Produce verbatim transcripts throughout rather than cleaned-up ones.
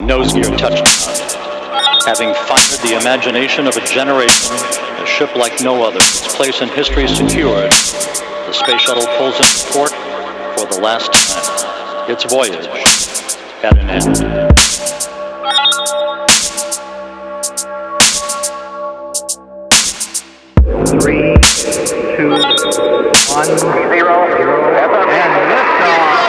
Nose gear touchdown. Having fired the imagination of a generation, a ship like no other, its place in history secured, the space shuttle pulls into port for the last time. Its voyage at an end. Three, two, one, zero, zero, and liftoff.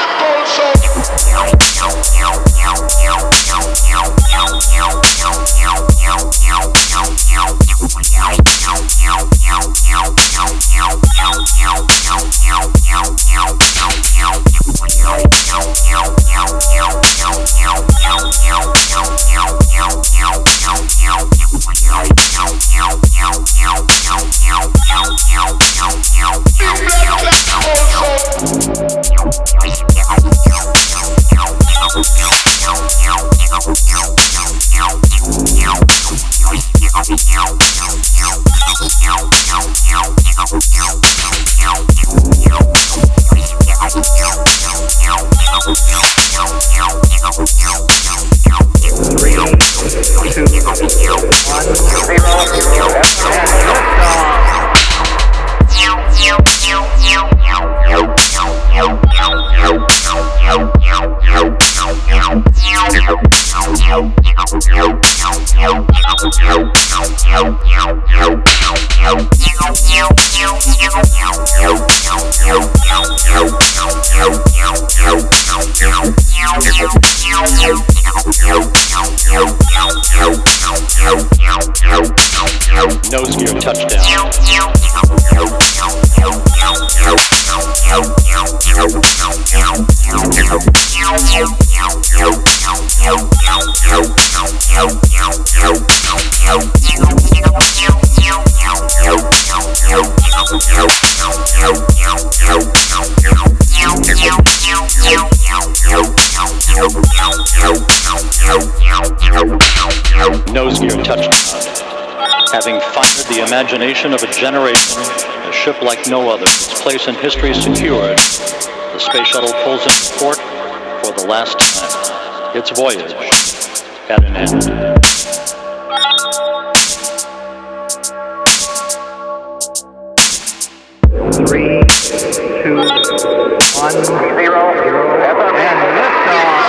Nose gear touchdown. Nose gear touchdown. Having fired the imagination of a generation, a ship like no other, its place in history secured, the space shuttle pulls into port for the last time. Its voyage at an end. Three, two, one, zero, zero, and liftoff.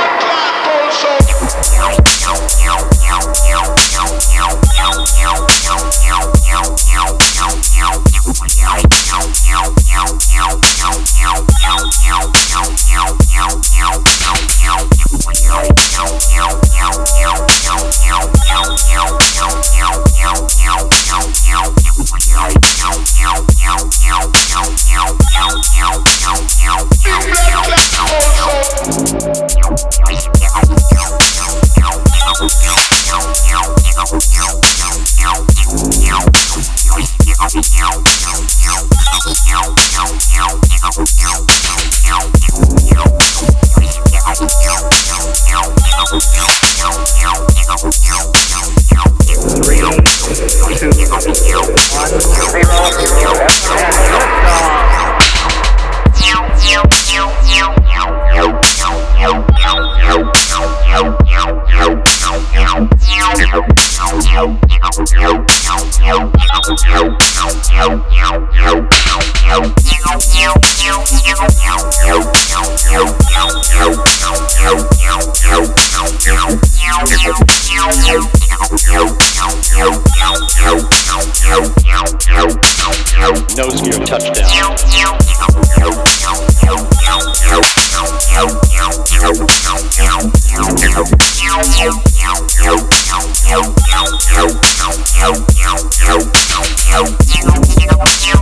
Nose gear touchdown. Thank you.